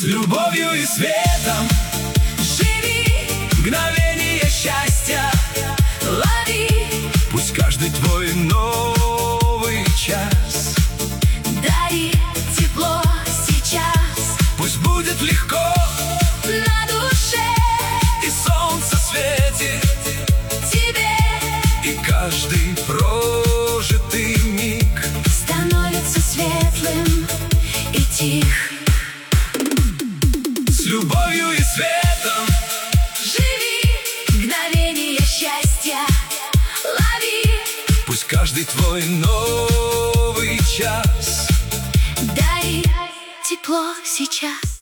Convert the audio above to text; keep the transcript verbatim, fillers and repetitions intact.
С любовью и светом Живи, мгновение счастья лови, пусть каждый твой новый час дари тепло сейчас. пусть будет легко На душе и солнце светит тебе и каждый прожитый миг становится светлым и тих. с любовью и светом Живи, мгновение счастья лови, пусть каждый твой новый час дари тепло сейчас.